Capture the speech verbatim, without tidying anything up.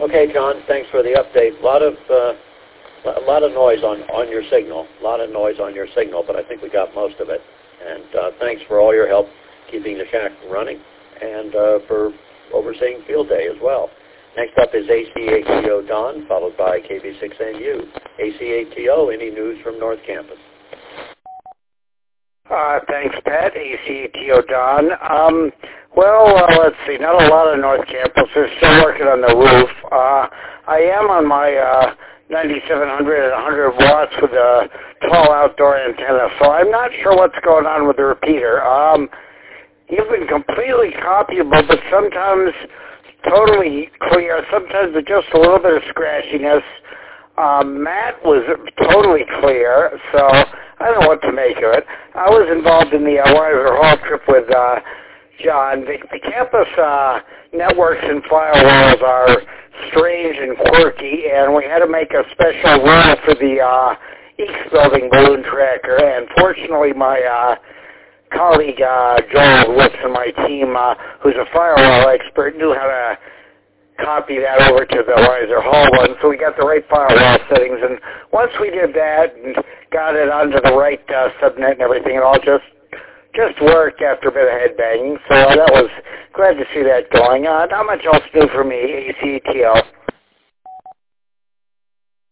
Okay, John, thanks for the update. A lot of uh, a lot of noise on, on your signal. A lot of noise on your signal, but I think we got most of it. And uh, thanks for all your help keeping the shack running and uh, for overseeing field day as well. Next up is A C A T O Don, followed by K B six N U. A C A T O, any news from North Campus? Uh, thanks, Pat. A C A T O Don. Um, well, uh, let's see. Not a lot of North Campus. They're still working on the roof. Uh, I am on my uh, ninety-seven hundred and one hundred watts with a tall outdoor antenna, so I'm not sure what's going on with the repeater. Um, you've been completely copyable, but sometimes totally clear. Sometimes with just a little bit of scratchiness. Um, Matt was totally clear, so I don't know what to make of it. I was involved in the uh, Weiser Hall trip with uh, John. The, the campus uh, networks and firewalls are strange and quirky, and we had to make a special rule for the uh, East Building balloon tracker, and fortunately my uh, colleague uh, Joel Wicks and my team, uh, who's a firewall expert, knew how to copy that over to the Weiser Hall one, so we got the right firewall settings, and once we did that and got it onto the right uh, subnet and everything, it all just just worked after a bit of headbanging, so that was glad to see that going. Uh, not much else new for me, A C A T O.